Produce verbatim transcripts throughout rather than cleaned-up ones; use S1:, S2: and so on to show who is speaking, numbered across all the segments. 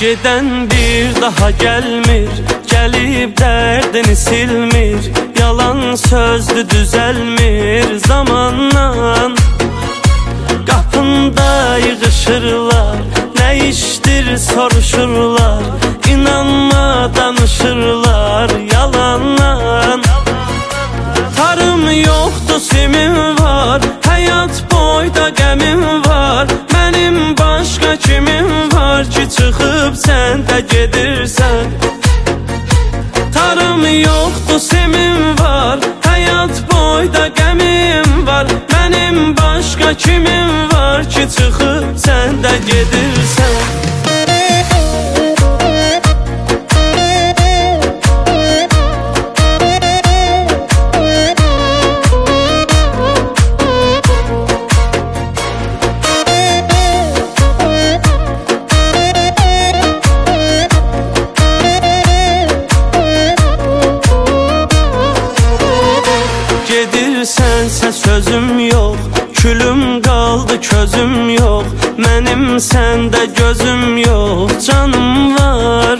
S1: Geden bir daha gelmir, gelip derdini silmir. Yalan sözdü düzelmir zamanla. Kapında yığışırlar, ne iştir soruşurlar. İnanma danışırlar yalanla. Tarım yoktu simim var, hayat boyda gemim var. Benim başka kimim var ki çıkıp sen de gedirsen. Tarım yoktu simim var, hayat boyda gemim var. Benim başka kimim var ki çıkıp sen de gedirsen. Gedirsensə sözüm yok, külüm kaldı közüm yok. Benim sende gözüm yok, canım var.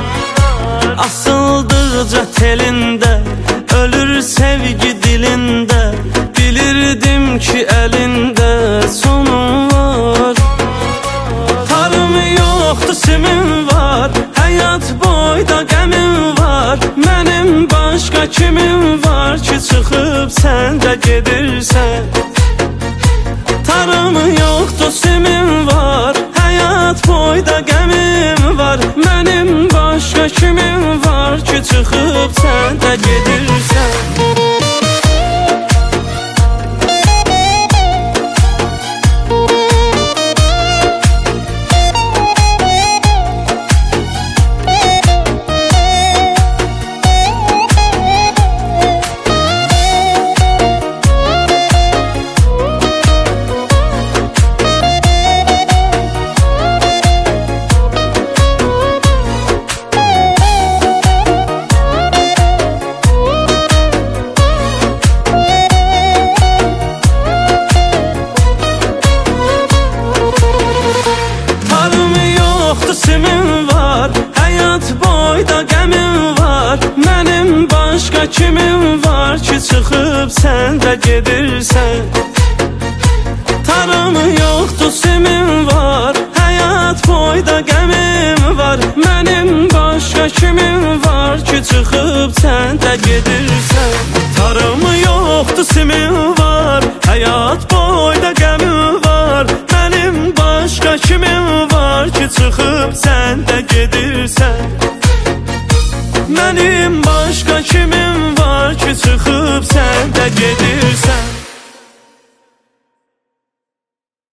S1: Asıldıqca telinde, ölür sevgi dilinde. Bilirdim ki elinde sonum var. Tarım yoktu simim var, hayat boyda gemim var. Benim başka kimim var ki çıkıp sen de gedirsen. Tarım yoktu simim var, hayat boyda gemim var. Benim başka kimim var ki çıkıp sen de gedirsen. Simim var, hayat boyda gemim var. Benim başka kimim var ki çıkıp sen de gedirsen. Tarım yoktu simim var, hayat boyda gemim var. Benim başka kimim var ki çıkıp sen de gedirsen. Tarım yoktu simim var, hayat boyda gemim var. Benim başka kimim var ki çıkıp sen de gedirsen. Benim başka kimim var ki çıkıp sen de gedirsen.